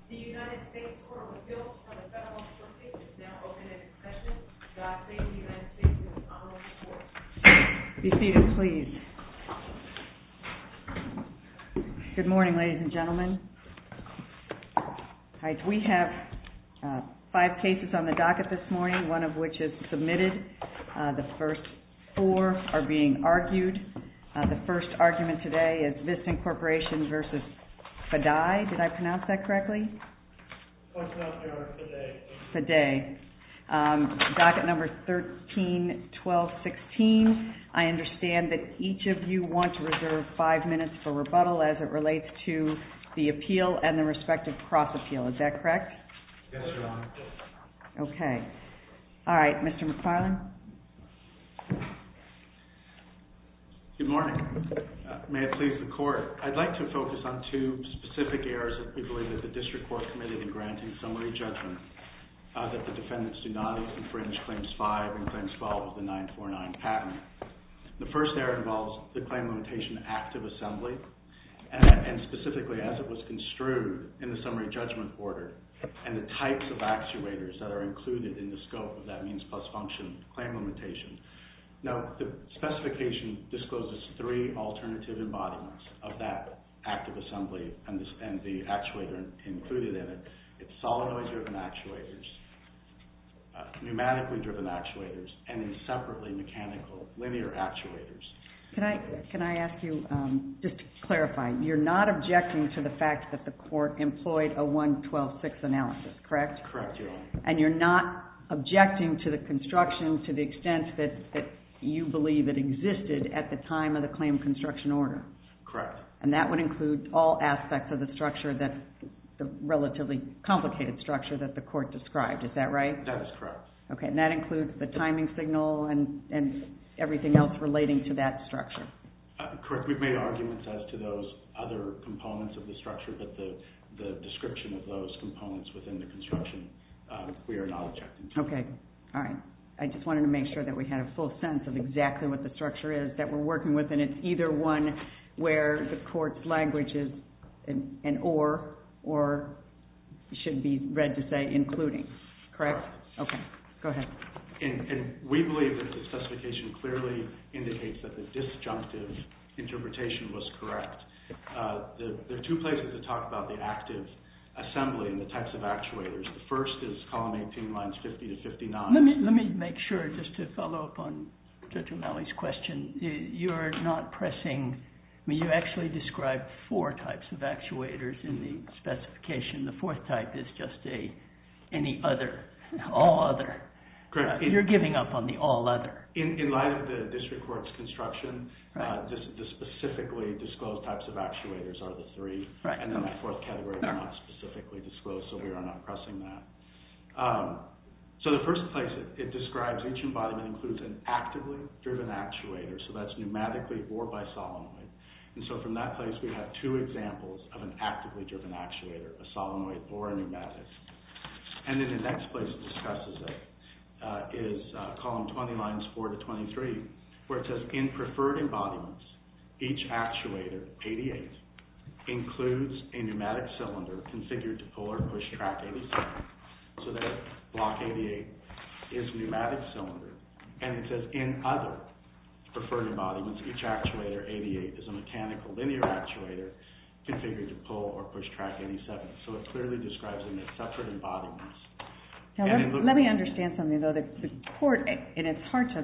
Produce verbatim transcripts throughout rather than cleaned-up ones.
The United States Court of Appeals for the Federal Circuit is now open in session. God save the United States and its honorable court. Be seated, please. Good morning, ladies and gentlemen. All right, we have uh, five cases on the docket this morning, one of which is submitted. Uh, the first four are being argued. Uh, the first argument today is Visten Corporation versus Fadai. Did I pronounce that correctly? What's not your Fadai? Fadai. Um, docket number thirteen twelve sixteen. I understand that each of you want to reserve five minutes for rebuttal as it relates to the appeal and the respective cross-appeal. Is that correct? Yes, Your Honor. Okay. All right, Mister McFarland. Good morning. Uh, may it please the Court. I'd like to focus on two specific errors that we believe that the District Court committed in granting summary judgment uh, that the defendants do not infringe Claims five and Claims twelve of the nine forty-nine patent. The first error involves the claim limitation active assembly, and, and specifically as it was construed in the summary judgment order, and the types of actuators that are included in the scope of that means plus function claim limitation. Now, the specification discloses three alternative embodiments of that active assembly and, this, and the actuator included in it. It's solenoid-driven actuators, uh, pneumatically driven actuators, and then separately mechanical linear actuators. Can I can I ask you, um, just to clarify, you're not objecting to the fact that the court employed a one twelve six analysis, correct? Correct, Your Honor. And you're not objecting to the construction to the extent that, that you believe it existed at the time of the claim construction order? Correct. And that would include all aspects of the structure, that the relatively complicated structure that the court described. Is that right? That is correct. Okay, and that includes the timing signal and, and everything else relating to that structure? Uh, correct. We've made arguments as to those other components of the structure, but the, the description of those components within the construction, um, we are not objecting to. Okay, all right. I just wanted to make sure that we had a full sense of exactly what the structure is that we're working with, and it's either one where the court's language is an, an or, or should be read to say including, correct? Correct. Okay, go ahead. And, and we believe that the specification clearly indicates that the disjunctive interpretation was correct. Uh, the, there are two places to talk about the active assembly and the types of actuators. The first is column eighteen, lines fifty to fifty-nine. Let me let me make sure, just to follow up on Judge O'Malley's question, you're not pressing. I mean, you actually described four types of actuators in the specification. The fourth type is just a any other, all other. Correct. Uh, you're giving up on the all other. In, in light of the district court's construction, right. uh, this, the specifically disclosed types of actuators are the three, right. and then okay. that fourth category is not specifically disclosed, so we are not pressing that. Um, so the first place it, it describes each embodiment includes an actively driven actuator, so that's pneumatically or by solenoid. And so from that place we have two examples of an actively driven actuator, a solenoid or a pneumatic. And then the next place it discusses it Uh, is uh, column twenty, lines four to twenty-three, where it says, in preferred embodiments, each actuator, eighty-eight, includes a pneumatic cylinder configured to pull or push track eighty-seven. So that block eighty-eight is pneumatic cylinder. And it says, in other preferred embodiments, each actuator, eighty-eight, is a mechanical linear actuator configured to pull or push track eighty-seven. So it clearly describes them as separate embodiments. Now, let, let me understand something, though. The, the court, and it's hard to,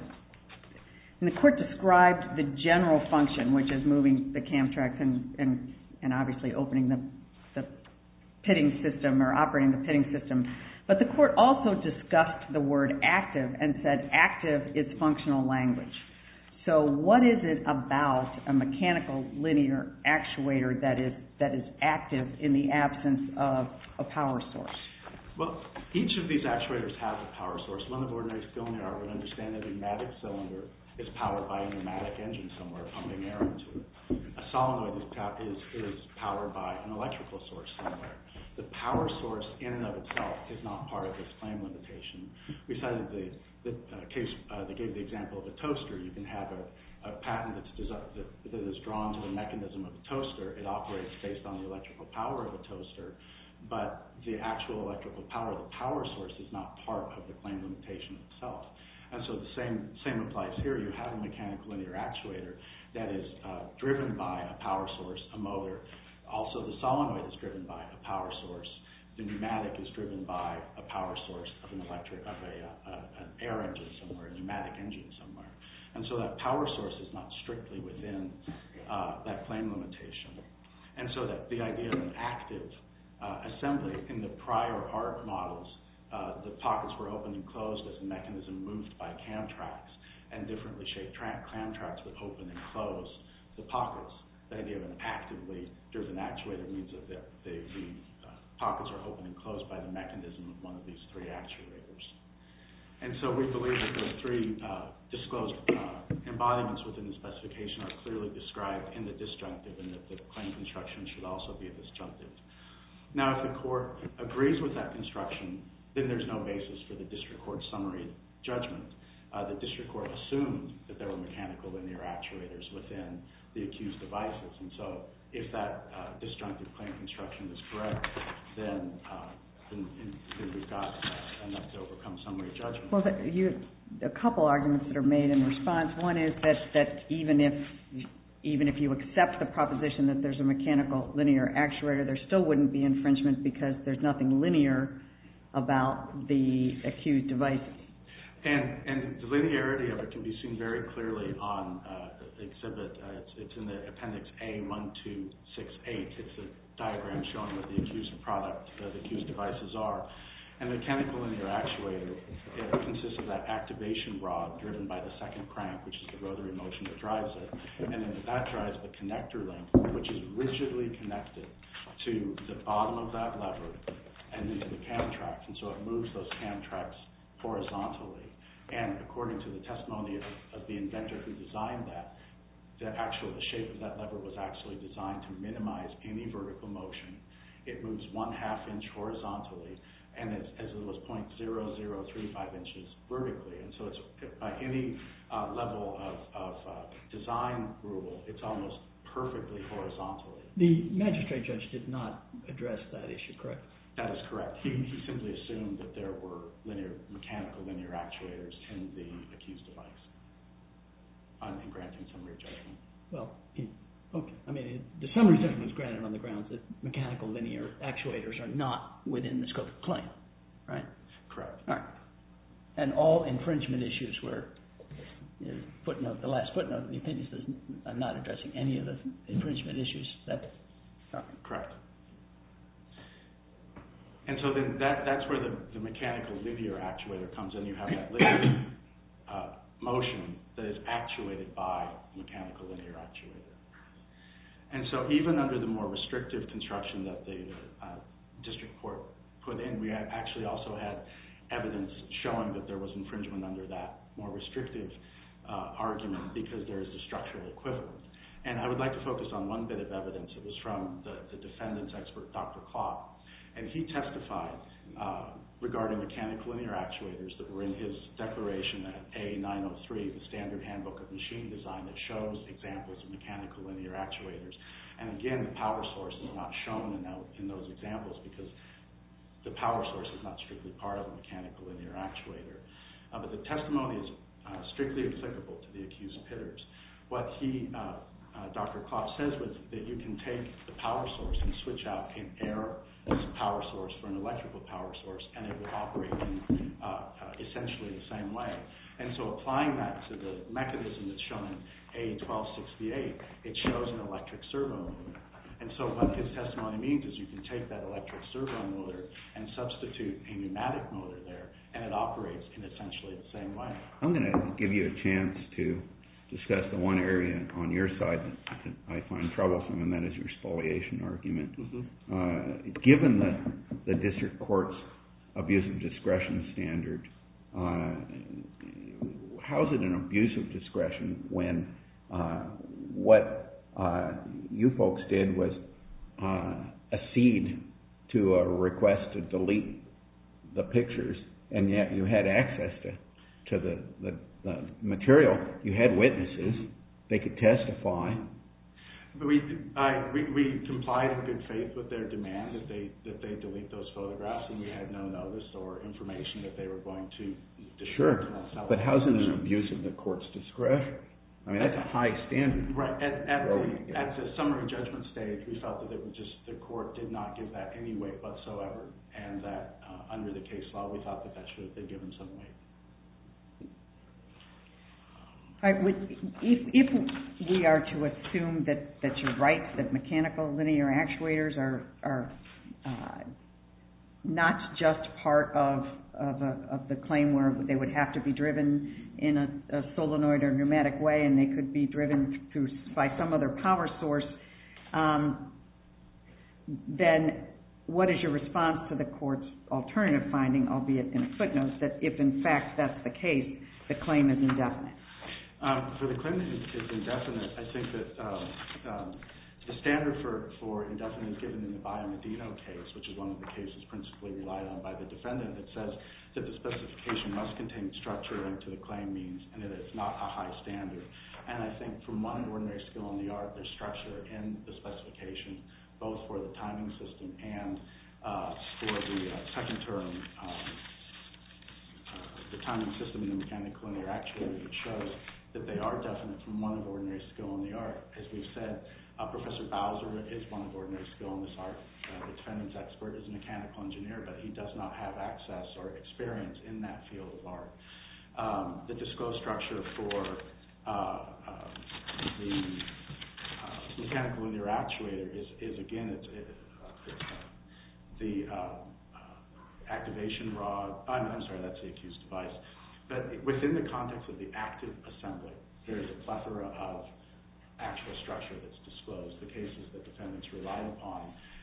and the court described the general function, which is moving the cam tracks and, and, and obviously opening the, the pitting system or operating the pitting system. But the court also discussed the word active and said active is functional language. So what is it about a mechanical linear actuator that is, that is active in the absence of a power source? Well, each of these actuators has a power source. One of ordinary skill in the art would understand that a pneumatic cylinder is powered by a pneumatic engine somewhere pumping air into it. A solenoid is, is, is powered by an electrical source somewhere. The power source in and of itself is not part of this claim limitation. We cited the, the uh, case, uh, they gave the example of a toaster. You can have a, a patent that's desi- that, that is drawn to the mechanism of a toaster. It operates based on the electrical power of a toaster, but the actual electrical power, the power source, is not part of the claim limitation itself. And so the same, same applies here. You have a mechanical linear actuator that is uh, driven by a power source, a motor. Also, the solenoid is driven by a power source. The pneumatic is driven by a power source of an electric, of a, uh, an air engine somewhere, a pneumatic engine somewhere. And so that power source is not strictly within uh, that claim limitation. And so that the idea of an active uh, assembly in the prior art models, uh, the pockets were opened and closed as a mechanism moved by cam tracks, and differently shaped tra- clam tracks would open and close the pockets. The idea of an actively driven actuator means that the, the, the uh, pockets are open and closed by the mechanism of one of these three actuators. And so we believe that those three uh, disclosed uh, embodiments within the specification are clearly described in the disjunctive, and that the claim construction should also be a disjunctive. Now, if the court agrees with that construction, then there's no basis for the district court's summary judgment. Uh, the district court assumed that there were mechanical linear actuators within the accused devices, and so if that uh, disjunctive claim construction is correct, then, uh, then, then we've got uh, enough to overcome summary judgment. Well, the, you, a couple arguments that are made in response. One is that, that even if even if you accept the proposition that there's a mechanical linear actuator, there still wouldn't be infringement because there's nothing linear about the accused devices. And, and the linearity of it can be seen very clearly on uh, the exhibit. Uh, it's, it's in the appendix A one two six eight. It's a diagram showing what the accused product, uh, the accused devices are. And the mechanical linear actuator, it consists of that activation rod driven by the second crank, which is the rotary motion that drives it. And then that drives the connector link, which is rigidly connected to the bottom of that lever and into the cam tracks. And so it moves those cam tracks horizontally. And according to the testimony of, of the inventor who designed that, the actual the shape of that lever was actually designed to minimize any vertical motion. It moves one half inch horizontally, and it's as little as zero point zero zero three five inches vertically. And so it's by any uh, level of, of uh, design rule, it's almost perfectly horizontally. The magistrate judge did not address that issue, correct? That is correct. He, he simply assumed that there were linear, mechanical linear actuators in the accused device on in granting summary judgment. Well, he, okay. I mean, it, the summary judgment was granted on the grounds that mechanical linear actuators are not within the scope of the claim, right? Correct. All right. And all infringement issues were, you know, footnote, the last footnote of the opinion says I'm not addressing any of the infringement issues. That, all right. Correct. And so then that, that's where the, the mechanical linear actuator comes in. You have that linear uh, motion that is actuated by mechanical linear actuator. And so even under the more restrictive construction that the uh, district court put in, we had actually also had evidence showing that there was infringement under that more restrictive uh, argument because there is a structural equivalent. And I would like to focus on one bit of evidence. It was from the, the defendant's expert, Doctor Klopp. And he testified uh, regarding mechanical linear actuators that were in his declaration at A nine oh three, the standard handbook of machine design that shows examples of mechanical linear actuators. And again, the power source is not shown in, that, in those examples because the power source is not strictly part of a mechanical linear actuator. Uh, but the testimony is uh, strictly applicable to the accused pitters. What he, uh, uh, Doctor Klopp says was that you can take the power source and switch out an air power source for an electrical power source, and it will operate in uh, uh, essentially the same way. And so applying that to the mechanism that's shown in A twelve sixty-eight, it shows an electric servo motor. And so what his testimony means is you can take that electric servo motor and substitute a pneumatic motor there, and it operates in essentially the same way. I'm going to give you a chance to discuss the one area on your side that I find troublesome, and that is your spoliation argument. Mm-hmm. Uh, given the, the district court's abuse of discretion standard, uh, how is it an abuse of discretion when uh, what uh, you folks did was uh, accede to a request to delete the pictures, and yet you had access to to the, the, the material. You had witnesses; they could testify. But we, I, we we complied in good faith with their demand that they that they delete those photographs, and we had no notice or information that they were going to. Sure, but how's it an abuse of the court's discretion? I mean, that's a high standard. Right. At, at, the, at the summary judgment stage, we felt that it was just the court did not give that any weight whatsoever, and that uh, under the case law, we thought that that should have been given some weight. All right, would, if, if we are to assume that, that you're right, that mechanical linear actuators are, are uh, not just part of, of, a, of the claim where they would have to be driven in a, a solenoid or pneumatic way, and they could be driven through by some other power source, um, then what is your response to the court's alternative finding, albeit in a footnote, that if in fact that's the case, the claim is indefinite? Um, for the claim is, is indefinite, I think that um, um, the standard for, for indefinite is given in the Biomedino case, which is one of the cases principally relied on by the defendant. It says that the specification must contain structure linked to the claim means, and that it's not a high standard. And I think from one ordinary skill in the art, there's structure in the specification, both for the timing system and uh, for the uh, second term, um, uh, the timing system in the mechanical linear actuator, which shows that they are definite from one of ordinary skill in the art. As we've said, uh, Professor Bowser is one of ordinary skill in this art. Uh, the defendant's expert is a mechanical engineer, but he does not have access or experience in that field of art. Um, the disclosed structure for uh, uh, the uh, mechanical linear actuator is, is again, it's, it, uh, it's uh, the uh, uh, activation rod. I'm, I'm sorry, that's the accused device. But within the context of the active assembly, there is a plethora of actual structure that's disclosed. The cases that defendants relied upon.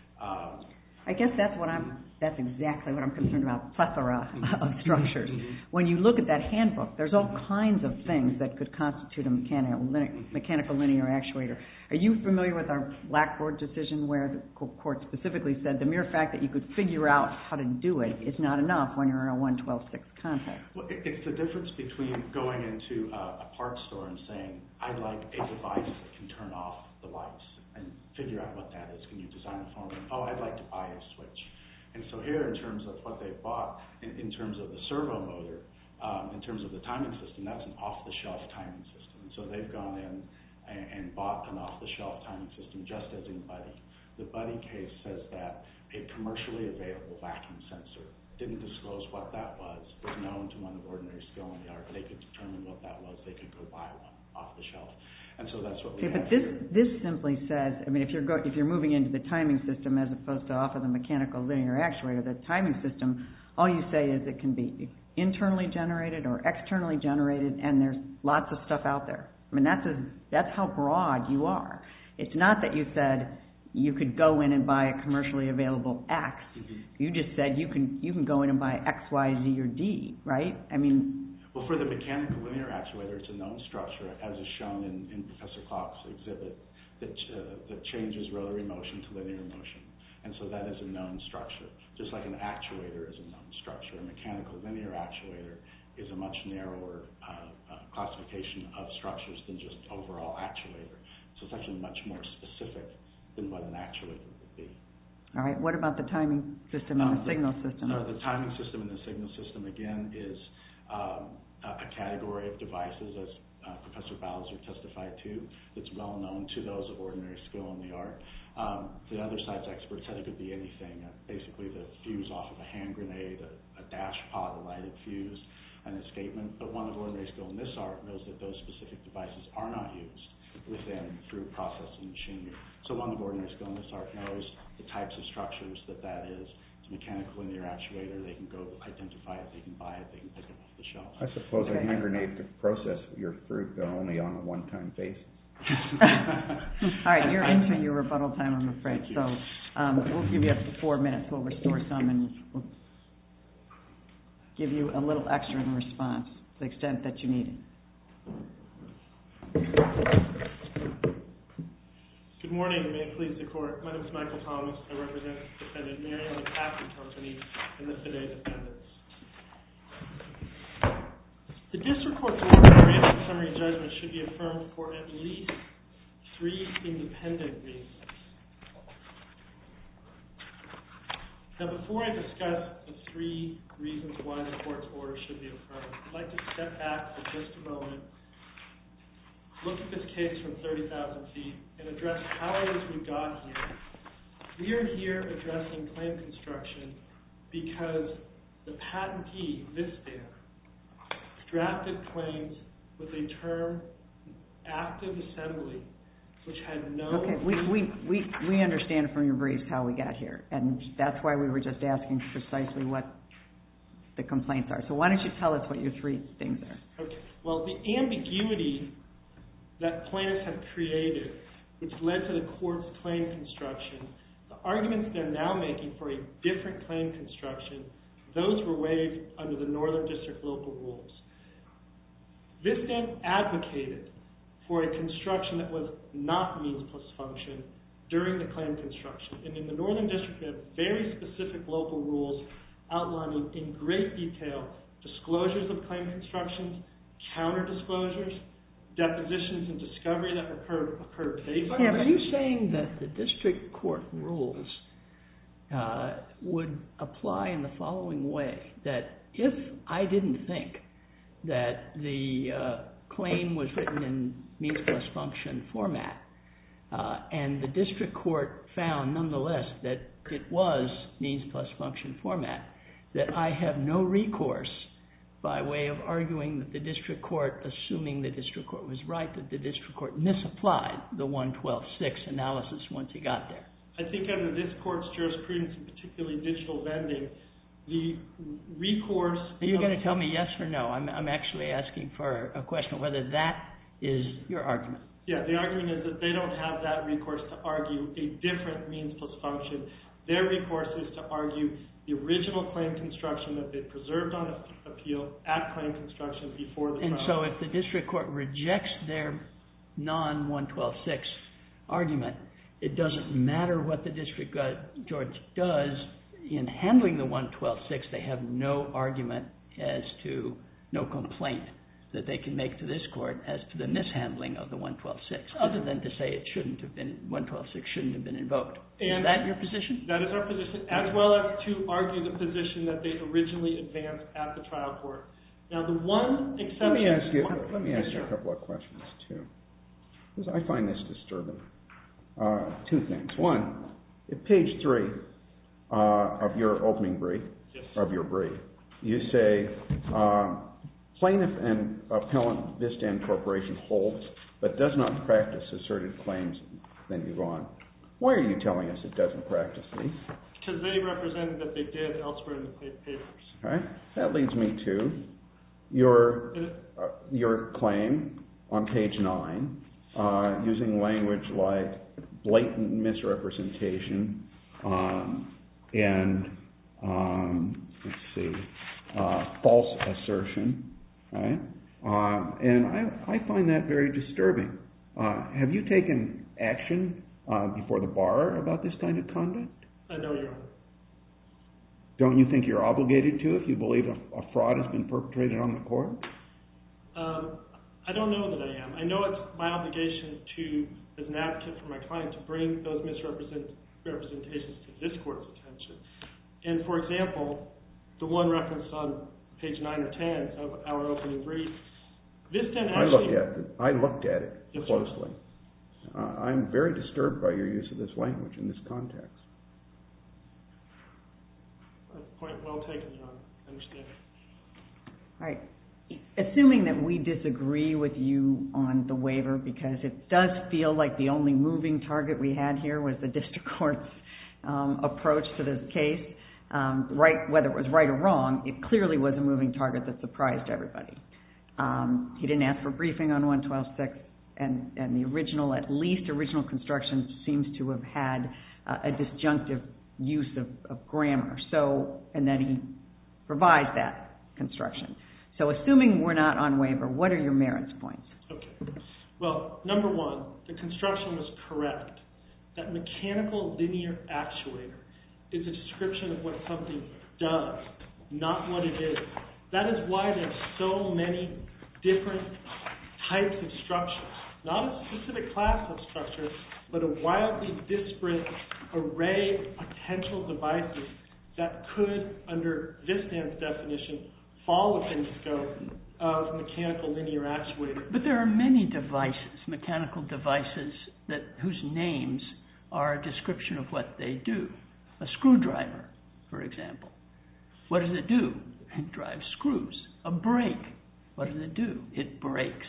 Um, I guess that's what I'm. That's exactly what I'm concerned about. Plethora mm-hmm. of structures. Mm-hmm. When you look at that handbook, there's all kinds of things that could constitute a mechanical mechanical linear actuator. Are you familiar with our Blackboard decision, where the court specifically said the mere fact that you could figure out how to do it is not enough when you're in a one twelve six context? Well, it's the difference between going into a, a parts store and saying, "I'd like a device that can turn off the lights," and figure out what that is. Can you design it for me? Oh, I'd like to buy a switch. And so here, in terms of what they've bought, in, in terms of the servo motor, um, in terms of the timing system, that's an off-the-shelf timing system. And so they've gone in and, and bought an off-the-shelf timing system, just as in Buddy. The Buddy case says that a commercially available vacuum sensor didn't disclose what that was, was known to one of ordinary skill in the art. They could determine what that was. They could go buy one off the shelf. And so that's what we okay, have but this here. this simply says, I mean, if you're go, if you're moving into the timing system as opposed to off of the mechanical linear actuator, the timing system, all you say is it can be internally generated or externally generated, and there's lots of stuff out there. I mean, that's a, that's how broad you are. It's not that you said you could go in and buy a commercially available X. Mm-hmm. You just said you can you can go in and buy X, Y, Z, or D, right? I mean. Well, for the mechanical linear actuator, it's a known structure, as is shown in, in Professor Klock's exhibit, that, uh, that changes rotary motion to linear motion. And so that is a known structure, just like an actuator is a known structure. A mechanical linear actuator is a much narrower uh, uh, classification of structures than just overall actuator. So it's actually much more specific than what an actuator would be. All right, what about the timing system and um, the, the signal system? Uh, the timing system and the signal system, again, is Um, a category of devices, as uh, Professor Bowser testified to, that's well known to those of ordinary skill in the art. Um, the other side's experts said it could be anything, uh, basically the fuse off of a hand grenade, a, a dash pod, a lighted fuse, an escapement. But one of ordinary skill in this art knows that those specific devices are not used within through processing machinery. So one of ordinary skill in this art knows the types of structures that that is. Mechanical linear actuator, they can go identify it, they can buy it, they can pick it off the shelf. I suppose okay. a hand grenade could process your fruit, but only on a one-time basis. All right, you're into your rebuttal time, I'm afraid. So um, we'll give you up to four minutes. We'll restore some, and we'll give you a little extra in response to the extent that you need it. Good morning. May it please the Court. My name is Michael Thomas. I represent the defendant Mariana Packing Company and the Fidet defendants. The district court's order granting summary judgment should be affirmed for at least three independent reasons. Now, before I discuss the three reasons why the court's order should be affirmed, I'd like to step back for just a moment, look at this case from thirty thousand feet, and address how it is we got here. We are here addressing claim construction because the patentee, Vistan, drafted claims with a term, active assembly, which had no... Okay, we, we, we, we understand from your briefs how we got here, and that's why we were just asking precisely what the complaints are. So why don't you tell us what your three things are? Okay. Well, the ambiguity that plaintiffs have created, which led to the court's claim construction, the arguments they're now making for a different claim construction, those were waived under the Northern District local rules. Vistan advocated for a construction that was not means plus function during the claim construction. And in the Northern District, we have very specific local rules outlining in great detail disclosures of claim constructions, counter disclosures, depositions and discovery that occurred, occurred based on... Yeah, are you saying that the district court rules uh, would apply in the following way, that if I didn't think that the uh, claim was written in means plus function format, uh, and the district court found nonetheless that it was means plus function format, that I have no recourse by way of arguing that the district court, assuming the district court was right, that the district court misapplied the one twelve six analysis once he got there? I think under this court's jurisprudence, and particularly digital vending, the recourse... Are you going to tell me yes or no? I'm, I'm actually asking for a question of whether that is your argument. Yeah, the argument is that they don't have that recourse to argue a different means plus function. Their recourse is to argue the original claim construction that they preserved on appeal at claim construction before the trial. And so if the district court rejects their non one twelve six argument, it doesn't matter what the district judge does in handling the one twelve six, they have no argument as to, no complaint that they can make to this court as to the mishandling of the one twelve six, other than to say it shouldn't have been, one twelve six shouldn't have been invoked. And is that your position? That is our position, as well as to argue the position that they originally advanced at the trial court. Now, the one exception... Let me ask you, let me ask yes, you a couple of questions, too, because I find this disturbing. Uh, two things. One, at page three uh, of your opening brief, yes. of your brief, you say, uh, plaintiff and appellant Vistan Corporation holds, but does not practice asserted claims. Then you go on. Why are you telling us it doesn't practice these? Because they represented that they did elsewhere in the papers. All right. That leads me to your uh, your claim on page nine, uh, using language like blatant misrepresentation um, and um, let's see, uh, false assertion. Right? Um, and I, I find that very disturbing. Uh, have you taken action uh, before the bar about this kind of conduct? I know, Your Honor. Don't you think you're obligated to if you believe a, a fraud has been perpetrated on the court? Um, I don't know that I am. I know it's my obligation to, as an advocate for my client, to bring those misrepresentations to this court's attention. And, for example, the one referenced on page nine or ten of our opening brief, Vistan actually... I looked at it, I looked at it yes, closely. Uh, I'm very disturbed by your use of this language in this context. Point well taken, Your Honor. I understand. All right. Assuming that we disagree with you on the waiver, because it does feel like the only moving target we had here was the district court's um, approach to this case, um, right, whether it was right or wrong, it clearly was a moving target that surprised everybody. Um, he didn't ask for briefing on one twelve six, and, and the original, at least original construction, seems to have had uh, a disjunctive use of, of grammar. So, and then he revised that construction. So assuming we're not on waiver, what are your merits points? Okay. Well, number one, the construction was correct. That mechanical linear actuator is a description of what something does, not what it is. That is why there's so many different types of structures. Not a specific class of structure, but a wildly disparate array of potential devices that could, under Vistan's definition, fall within the scope of mechanical linear actuator. But there are many devices, mechanical devices, that whose names are a description of what they do. A screwdriver, for example. What does it do? It drives screws. A brake, what does it do? It brakes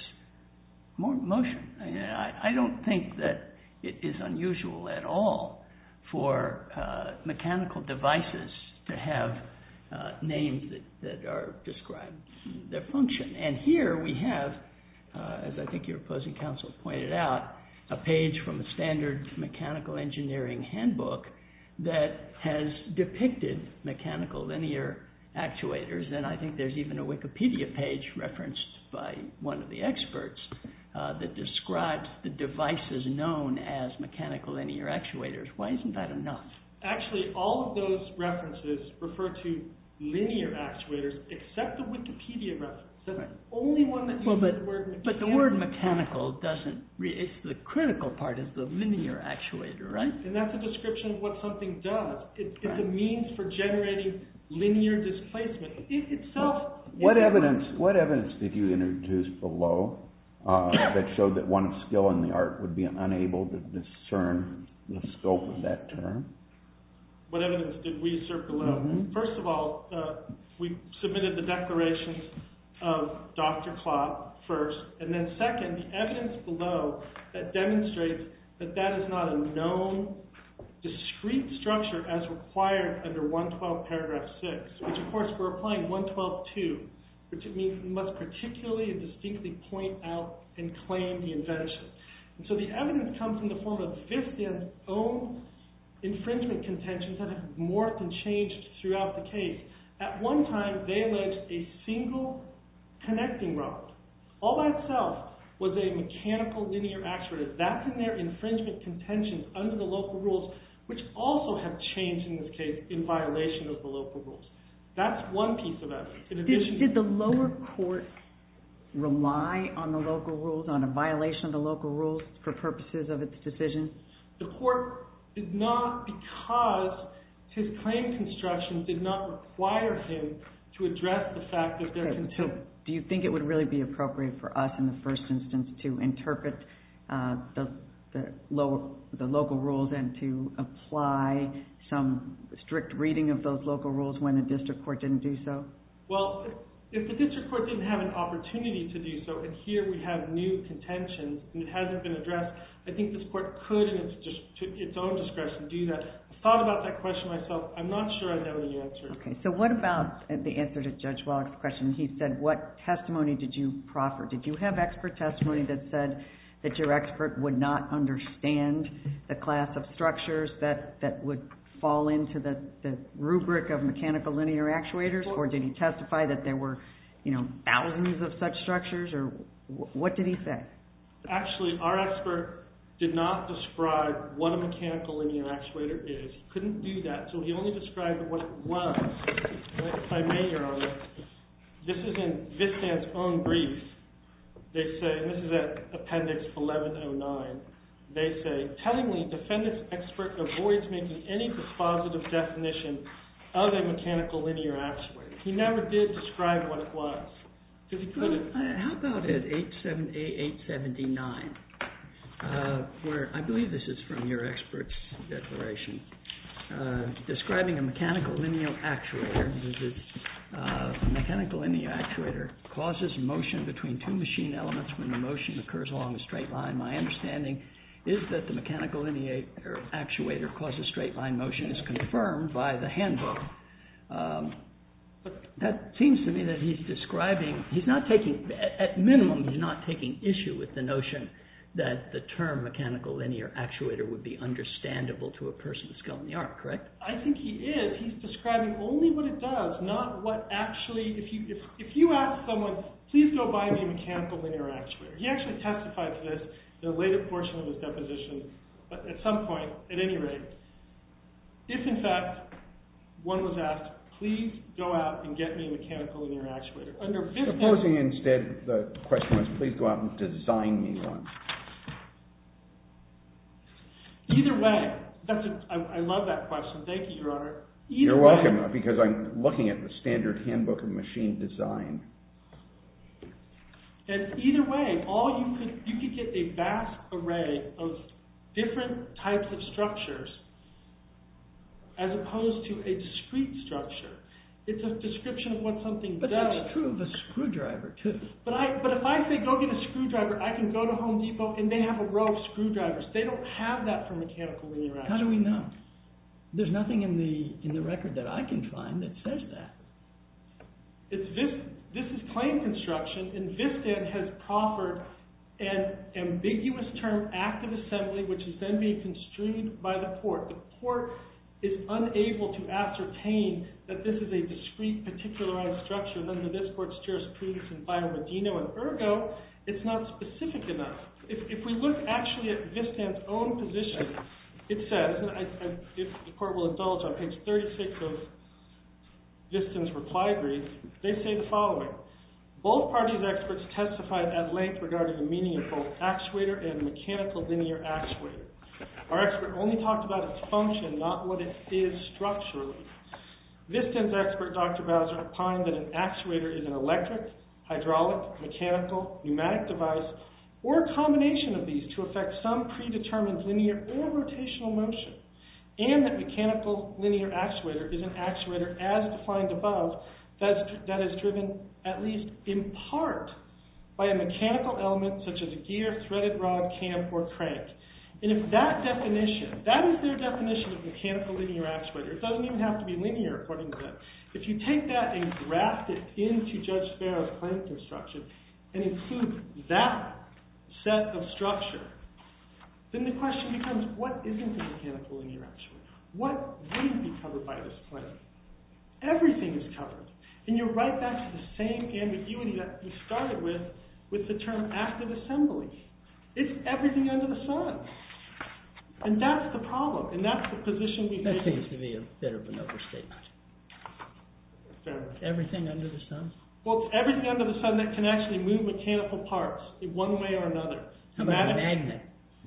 more motion. I, I don't think that it is unusual at all for uh, mechanical devices to have uh, names that, that are described their function. And here we have, uh, as I think your opposing counsel pointed out, a page from a standard mechanical engineering handbook that has depicted mechanical linear actuators, and I think there's even a Wikipedia page referenced by one of the experts uh, that describes the devices known as mechanical linear actuators. Why isn't that enough? Actually, all of those references refer to linear actuators, except the Wikipedia reference. That's right. The only one that uses well, but, the word mechanical. But the word mechanical doesn't, re- it's the critical part is the linear actuator, right? And that's a description of what something does. It, it's right. a means for generating linear displacement. It itself... What it evidence What evidence did you introduce below uh, that showed that one of skill in the art would be unable to discern the scope of that term? What evidence did we assert below? Mm-hmm. First of all, uh, we submitted the declarations of Doctor Klopp first, and then second, the evidence below that demonstrates that that is not a known, discrete structure as required under one twelve paragraph six, which of course we're applying one twelve two, which it means we must particularly and distinctly point out and claim the invention. And so the evidence comes in the form of Vistan's own infringement contentions that have morphed and changed throughout the case. At one time, they alleged a single connecting rod. All by itself was a mechanical linear actuator. That's in their infringement contentions under the local rules, which also have changed in this case in violation of the local rules. That's one piece of evidence. In addition, did, did the lower court rely on the local rules, on a violation of the local rules for purposes of its decision? The court did not, because his claim construction did not require him to address the fact that they're okay, content- so do you think it would really be appropriate for us in the first instance to interpret uh, the, the, lower, the local rules and to apply some strict reading of those local rules when the district court didn't do so? Well, if the district court didn't have an opportunity to do so, and here we have new contentions and it hasn't been addressed, I think this court could, in its, just, to its own discretion, do that. I've thought about that question myself. I'm not sure I know the answer. Okay, so what about the answer to Judge Wallach's question? He said, what testimony did you proffer? Did you have expert testimony that said that your expert would not understand the class of structures that, that would fall into the, the rubric of mechanical linear actuators, or did he testify that there were, you know, thousands of such structures, or what did he say? Actually, our expert did not describe what a mechanical linear actuator is. He couldn't do that, so he only described what it was. If I may, Your Honor, this is in Vistan's own brief. They say, and this is at Appendix eleven oh nine, they say, tellingly, defendant's expert avoids making any dispositive definition of a mechanical linear actuator. He never did describe what it was, because he couldn't. Well, how about at eight seventy-nine, uh, where I believe this is from your expert's declaration, uh, describing a mechanical linear actuator. This is uh, mechanical linear actuator causes motion between two machine elements when the motion occurs along a straight line. My understanding is that the mechanical linear actuator causes straight line motion is confirmed by the handbook. Um, that seems to me that he's describing, he's not taking, at minimum, he's not taking issue with the notion that the term mechanical linear actuator would be understandable to a person with skill in the art, correct? I think he is. He's describing only what it does, not what actually, if you if, if you ask someone, please go buy me a mechanical linear actuator. He actually testified to this in a later portion of his deposition, but at some point, at any rate, if in fact one was asked, please go out and get me a mechanical linear actuator. Under Vista, supposing instead the question was, please go out and design me one. Either way, that's a, I, I love that question. Thank you, Your Honor. Either You're way, welcome, because I'm looking at the standard handbook of machine design. And either way, all you could you could get a vast array of different types of structures as opposed to a discrete structure. It's a description of what something but does. But that's true of a screwdriver, too. But I, but if I say go get a screwdriver, I can go to Home Depot and they have a row of screwdrivers. They don't have that for mechanical linear actuators. How do we know? There's nothing in the in the record that I can find that says that. It's this. This is claim construction, and Vistan has proffered an ambiguous term, active assembly, which is then being construed by the court. The court is unable to ascertain that this is a discrete, particularized structure, and under this court's jurisprudence in Biomedino and Ergo, it's not specific enough. If, if we look actually at Vistan's own position, it says, and I, I, if the court will indulge, on page thirty-six of Vistan's reply brief, they say the following. Both parties' experts testified at length regarding the meaning of both actuator and mechanical linear actuator. Our expert only talked about its function, not what it is structurally. Vistan's expert, Doctor Bowser, opined that an actuator is an electric, hydraulic, mechanical, pneumatic device, or a combination of these to effect some predetermined linear or rotational motion, and that mechanical linear actuator is an actuator as defined above that is, that is driven at least in part by a mechanical element such as a gear, threaded rod, cam, or crank. And if that definition, that is their definition of mechanical linear actuator, it doesn't even have to be linear according to them. If you take that and graft it into Judge Sparrow's claim construction and include that set of structure, then the question becomes, what isn't a mechanical linear actuator? What wouldn't be covered by this claim? Everything is covered. And you're right back to the same ambiguity that we started with, with the term active assembly. It's everything under the sun. And that's the problem, and that's the position we've That taken. seems to be a bit of an overstatement. Fair enough. Everything under the sun? Well, it's everything under the sun that can actually move mechanical parts in one way or another. How about a Pneumatic- magnet?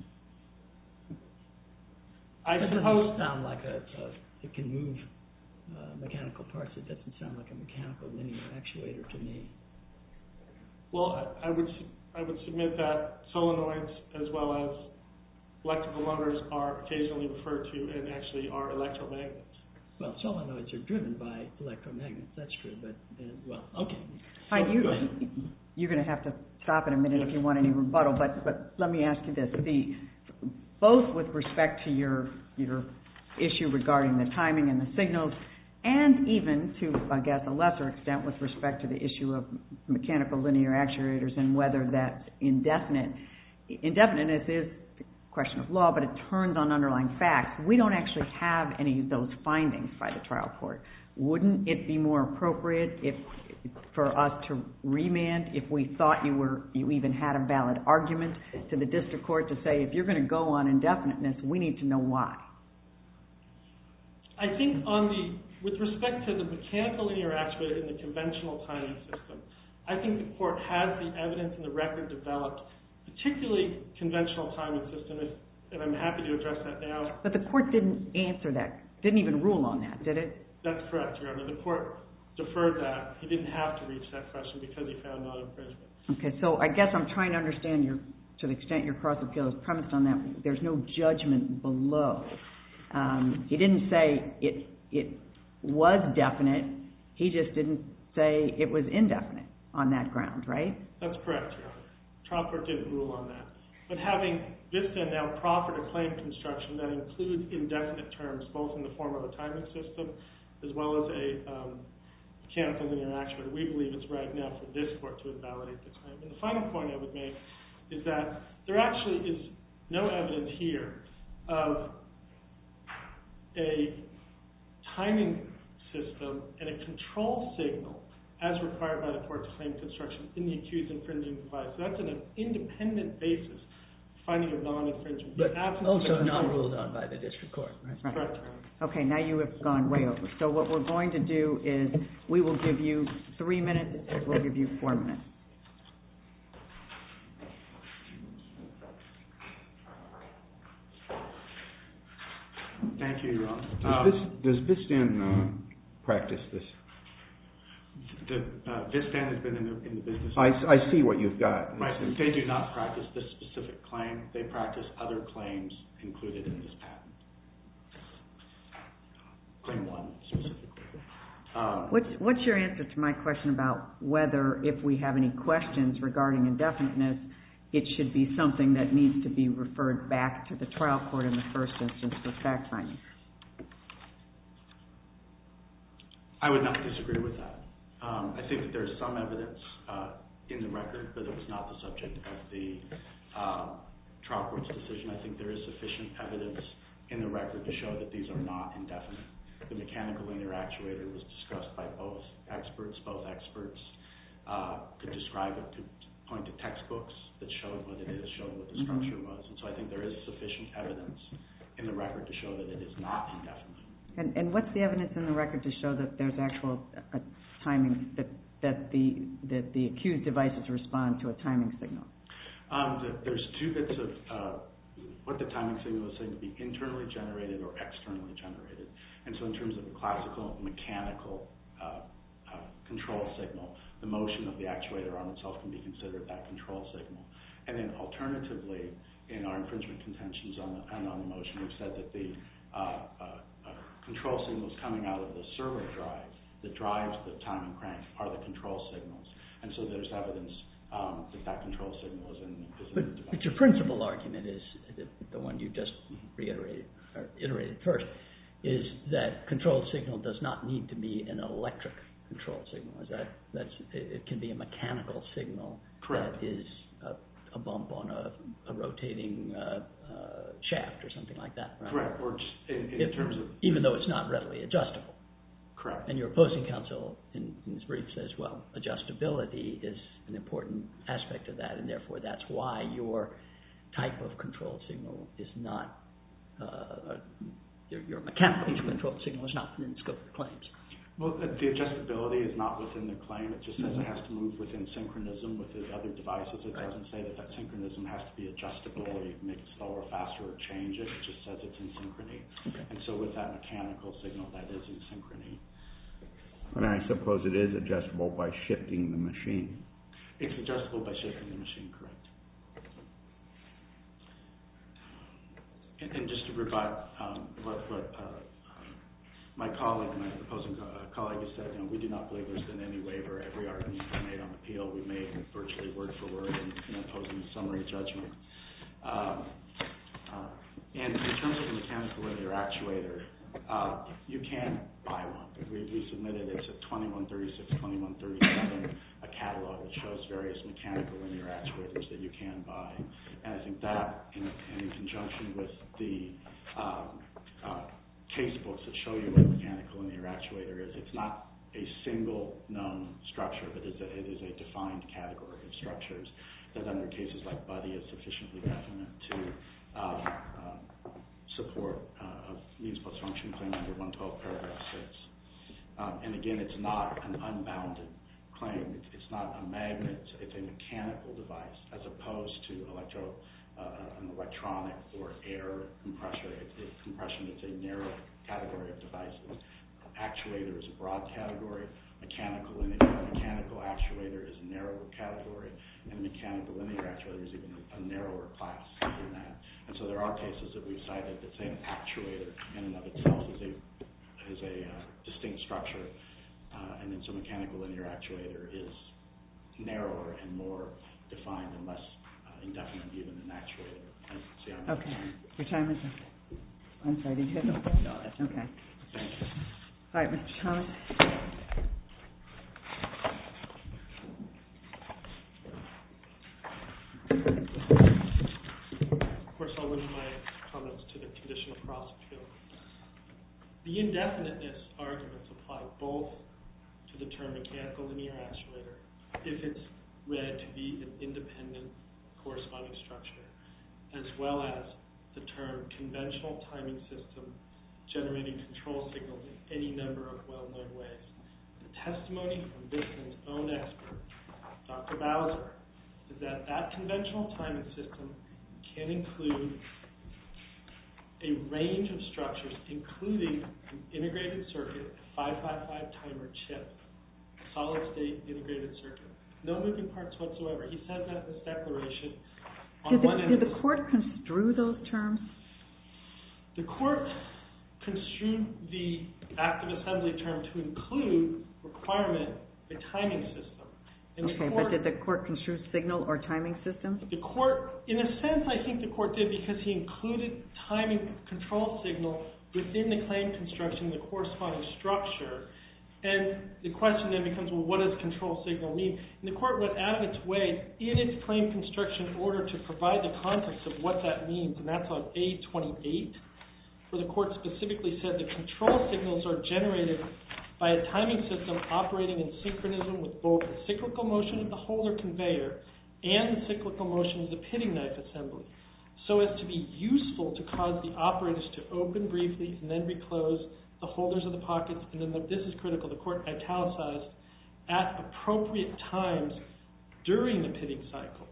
I That suppose doesn't sound like a, a it can move uh, mechanical parts. It doesn't sound like a mechanical linear actuator to me. Well, I, I would I would submit that solenoids as well as electrical motors are occasionally referred to and actually are electromagnets. Well, solenoids are driven by electromagnets. That's true, but uh, well, okay. All right, So, you, go ahead. you're going to have to stop in a minute if you want any rebuttal, but, but let me ask you this. The, both with respect to your, your issue regarding the timing and the signals, and even to, I guess, a lesser extent with respect to the issue of mechanical linear actuators and whether that's indefinite. Indefiniteness is a question of law, but it turns on underlying facts. We don't actually have any of those findings by the trial court. Wouldn't it be more appropriate if, for us to remand if we thought you were you even had a valid argument to the district court to say, if you're going to go on indefiniteness, we need to know why? I think on the, with respect to the mechanical linear actuator in the conventional timing system, I think the court has the evidence and the record developed, particularly conventional timing system, if, and I'm happy to address that now. But the court didn't answer that, didn't even rule on that, did it? That's correct, Your Honor. The court deferred that. He didn't have to reach that question because he found non-infringement. Okay, so I guess I'm trying to understand your, to the extent your cross-appeal is premised on that, there's no judgment below. Um, he didn't say it it was definite. He just didn't say it was indefinite on that ground, right? That's correct, Your Honor. Trial court didn't rule on that. But having Vista now proffered a claim construction that includes indefinite terms, both in the form of a timing system as well as a um, mechanical linear actuator, we believe it's right now for this court to invalidate the claim. And the final point I would make is that there actually is no evidence here of a timing system and a control signal as required by the court's claim construction in the accused infringing device. So that's an independent basis finding of non-infringement. But also not ruled on by the district court, right? Right. Correct. Okay, now you have gone way over. So what we're going to do is we will give you three minutes, we'll give you four minutes. Thank you, Your Honor. Does, Um, this, does Vistan uh, practice this? the, uh, Vistan has been in the, in the business. I, I see what you've got. Right, and they do not practice this specific claim. They practice other claims included in this patent. Claim one, specifically. Um, What's, what's your answer to my question about whether, if we have any questions regarding indefiniteness, it should be something that needs to be referred back to the trial court in the first instance for fact finding? I would not disagree with that. Um, I think that there's some evidence uh, in the record, but it was not the subject of the uh, trial court's decision. I think there is sufficient evidence in the record to show that these are not indefinite. The mechanical linear actuator was discussed by both experts. Both experts uh, could describe it, could point to textbooks that showed what it is, showed what the structure was. And so I think there is sufficient evidence in the record to show that it is not indefinite. And, and what's the evidence in the record to show that there's actual a timing, that, that, the, that the accused devices respond to a timing signal? Um, the, there's two bits of uh, what the timing signal is saying to be internally generated or externally generated. And so in terms of a classical mechanical uh, uh, control signal, the motion of the actuator arm itself can be considered that control signal. And then alternatively, in our infringement contentions on the, and on the motion, we've said that the uh, uh, uh, control signals coming out of the servo drive that drives the timing crank are the control signals. And so there's evidence um, that that control signal is in, is in but, the device. but your principal argument is, the, the one you just reiterated, or iterated first, is that control signal does not need to be an electric control signal. Is that, that's, it, it can be a mechanical signal. Correct. That is a, a bump on a, a rotating uh, uh, shaft or something like that. Right? Correct, or just in, in If, terms of... even though it's not readily adjustable. Correct. And your opposing counsel in, in his brief says, well, adjustability is an important aspect of that, and therefore that's why your type of control signal is not, uh, your, your mechanical control signal is not within the scope of the claims. Well, the adjustability is not within the claim. It just says it has to move within synchronism with the other devices. It doesn't say that that synchronism has to be adjustable or you can make it slower, faster, or change it. It just says it's in synchrony. Okay. And so with that mechanical signal, that is in synchrony. And I suppose it is adjustable by shifting the machine. It's adjustable by shifting the machine, correct. And, and just to rebut um, what, what uh, my colleague, my opposing uh, colleague has said, you know, we do not believe there's been any waiver. Every argument we made on appeal, we made virtually word for word in, in opposing the summary judgment. Um, uh, and in terms of the mechanical linear actuator, uh, you can buy one. We, we submitted it at twenty-one thirty-six, twenty-one thirty-seven, a catalog that shows various mechanical linear actuators that you can buy. And I think that, in, in conjunction with the um, uh, case books that show you what a mechanical linear actuator is, it's not a single known structure, but it is a, it is a defined category of structures that under cases like Buddy is sufficiently definite to uh, uh, support uh, a means plus function claim under one twelve paragraph six. Um, and again, it's not an unbounded claim. It's, it's not a magnet. It's a mechanical device as opposed to electro, uh, an electronic or air compressor. It's, it's compression. It's a narrow category of devices. Actuator is a broad category. Mechanical linear, mechanical actuator is a narrower category, and mechanical linear actuator is even a narrower class than that. And so there are cases that we've cited that say an actuator in and of itself is a is a uh, distinct structure, uh, and then so mechanical linear actuator is narrower and more defined and less uh, indefinite even than actuator. I see I'm Okay. Your time is up. I'm sorry, did you have No, anything? no, that's Okay. Thank you. All right, Mister Thomas. indefiniteness arguments apply both to the term mechanical linear actuator if it's read to be an independent corresponding structure, as well as the term conventional timing system generating control signals in any number of well-known ways. The testimony from Vistman's own expert, Doctor Bowser, is that that conventional timing system can include a range of structures, including an integrated circuit, a five five five timer chip, solid-state integrated circuit. No moving parts whatsoever. He said that in his declaration. On Did the, one end did the court construe those terms? The court construed the active assembly term to include requirement of a timing system. And Okay, court, but did the court construe signal or timing system? The court, in a sense, I think the court did because he included timing control signal within the claim construction, the corresponding structure. And the question then becomes, well, what does control signal mean? And the court went out of its way in its claim construction order to provide the context of what that means. And that's on A twenty-eight, where the court specifically said the control signals are generated by a timing system operating in synchronism with both the cyclical motion of the holder conveyor and the cyclical motion of the pitting knife assembly, so as to be useful to cause the operators to open briefly and then reclose the holders of the pockets, and then the, this is critical, the court italicized, at appropriate times during the pitting cycle.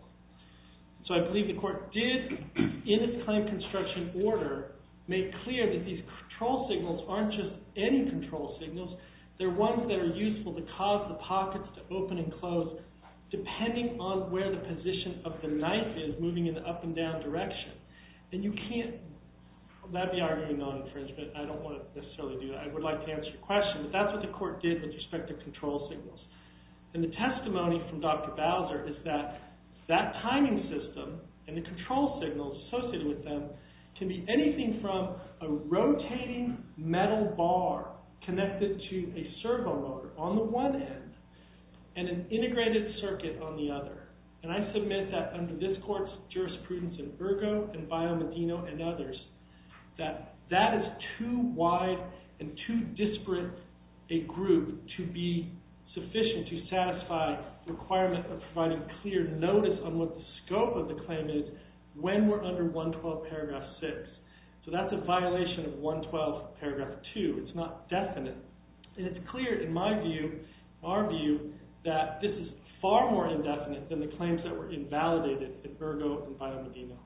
So I believe the court did, in its claim construction order, make clear that these control signals aren't just any control signals, they're ones that are useful to cause the pockets to open and close depending on where the position of the knife is moving in the up and down direction. And you can't, that'd be arguing non-infringement. I don't want to necessarily do that. I would like to answer your question, but that's what the court did with respect to control signals. And the testimony from Doctor Bowser is that that timing system and the control signals associated with them can be anything from a rotating metal bar connected to a servo motor on the one end and an integrated circuit on the other. And I submit that under this court's jurisprudence in Ergo and Biomedino and others, that that is too wide and too disparate a group to be sufficient to satisfy the requirement of providing clear notice on what the scope of the claim is when we're under one twelve paragraph six. So that's a violation of one twelve paragraph two. It's not definite. And it's clear in my view, our view, that this is far more indefinite than the claims that were invalidated in Ergo and Biomedino.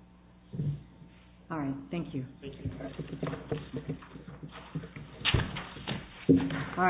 All right, thank you. Thank you. All right.